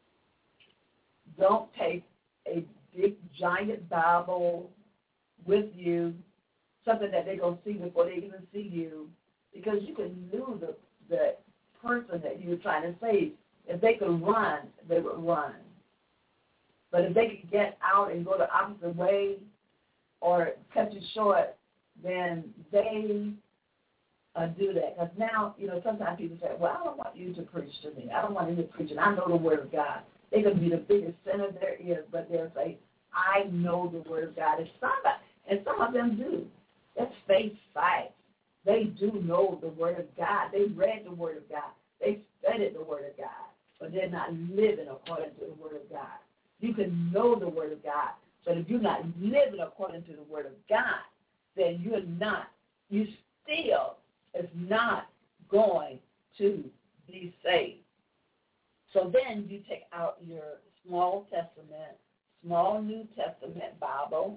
Don't take a big giant Bible with you, something that they're going to see before they even see you, because you can lose the, the person that you're trying to save. If they could run, they would run. But if they could get out and go the opposite way or cut you short, then they uh, do that. Because now, you know, sometimes people say, well, I don't want you to preach to me. I don't want you to preach, and I know the Word of God. They could be the biggest sinner there is, but they'll say, I know the Word of God. And somebody, and some of them do. That's faith fight. They do know the Word of God. They read the Word of God. They studied the Word of God, but they're not living according to the Word of God. You can know the Word of God, but if you're not living according to the Word of God, then you're not, you still is not going to be saved. So then you take out your small Testament, small New Testament Bible,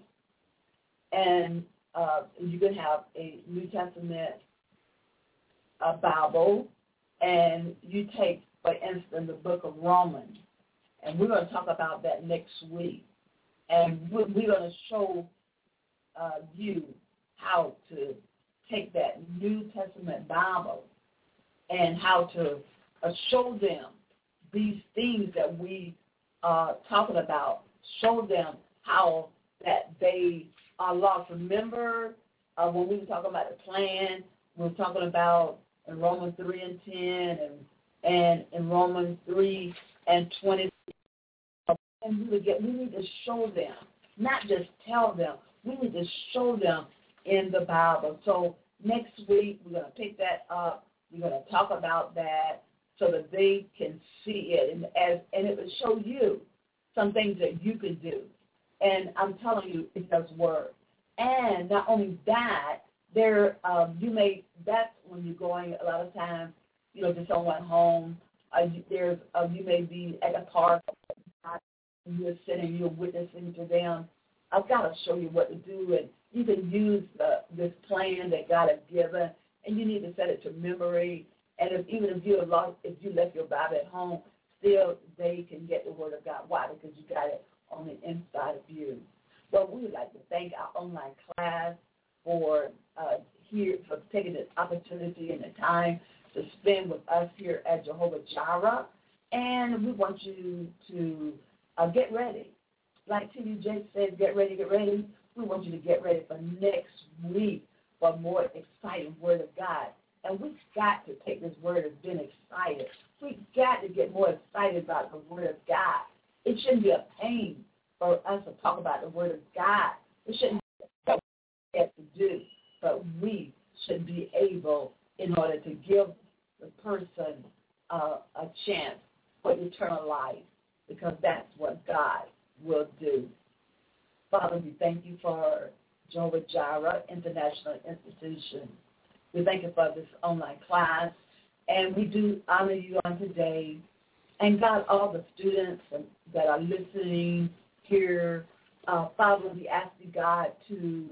and uh, you can have a New Testament uh, Bible, and you take, for instance, the book of Romans, and we're going to talk about that next week. And we're going to show uh, you how to take that New Testament Bible and how to uh, show them these things that we are talking about. Show them how that they are lost. Remember uh, when we were talking about the plan, we were talking about in Romans three and ten and, and in Romans three and twenty. And we, would get, we need to show them, not just tell them. We need to show them in the Bible. So next week we're going to pick that up. We're going to talk about that so that they can see it, and as and it will show you some things that you can do. And I'm telling you, it does work. And not only that, there um, you may that's when you're going a lot of times, you know, to someone home. Uh, there's uh, you may be at a park. You're sitting, you're witnessing to them. I've got to show you what to do, and you can use the, this plan that God has given, and you need to set it to memory. And if even if you lost, if you left your Bible at home, still they can get the Word of God. Why? Because you got it on the inside of you. Well, we would like to thank our online class for uh, here for taking this opportunity and the time to spend with us here at Jehovah Jireh, and we want you to uh, get ready. Like T D J says, get ready, get ready. We want you to get ready for next week for more exciting Word of God. And we've got to take this word as being excited. We've got to get more excited about the Word of God. It shouldn't be a pain for us to talk about the Word of God. It shouldn't be what we have to do, but we should be able, in order to give the person uh, a chance for eternal life, because that's what God will do. Father, we thank you for Jehovah Jireh International Institution. We thank you for this online class, and we do honor you on today. And God, all the students that are listening here, uh, Father, we ask you, God, to,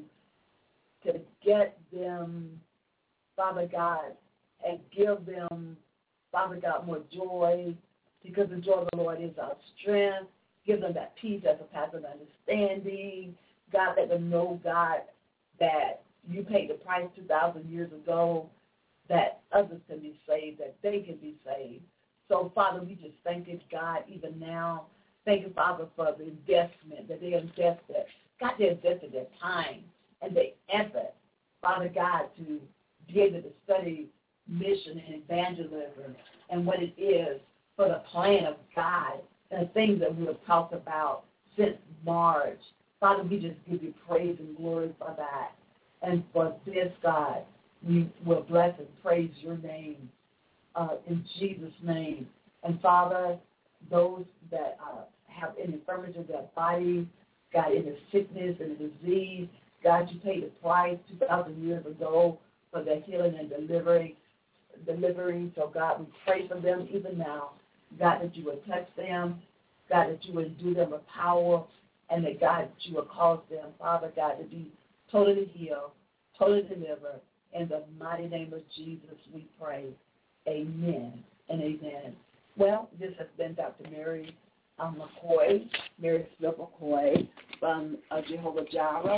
to get them, Father God, and give them, Father God, more joy, because the joy of the Lord is our strength. Give them that peace that surpasses understanding. God, let them know, God, that you paid the price two thousand years ago, that others can be saved, that they can be saved. So, Father, we just thank you, God, even now. Thank you, Father, for the investment that they invested. God, they invested their time and their effort, Father God, to be able to study mission and evangelism and what it is for the plan of God and the things that we have talked about since March. Father, we just give you praise and glory for that. And for this, God, we will bless and praise your name uh, in Jesus' name. And, Father, those that uh, have an infirmity of their body, God, in the sickness and the disease, God, you paid the price two thousand years ago for their healing and delivery. Delivery. So, God, we pray for them even now. God, that you would touch them. God, that you would do them with power. And that, God, that you would cause them, Father God, to be totally healed, totally delivered. In the mighty name of Jesus, we pray. Amen and amen. Well, this has been Doctor Mary um, McCoy, Mary Smith McCoy from uh, Jehovah Jireh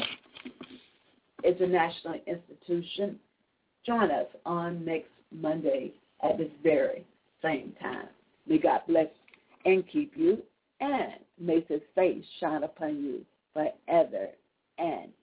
International Institution. Join us on next Monday at this very same time. May God bless and keep you, and may his face shine upon you forever and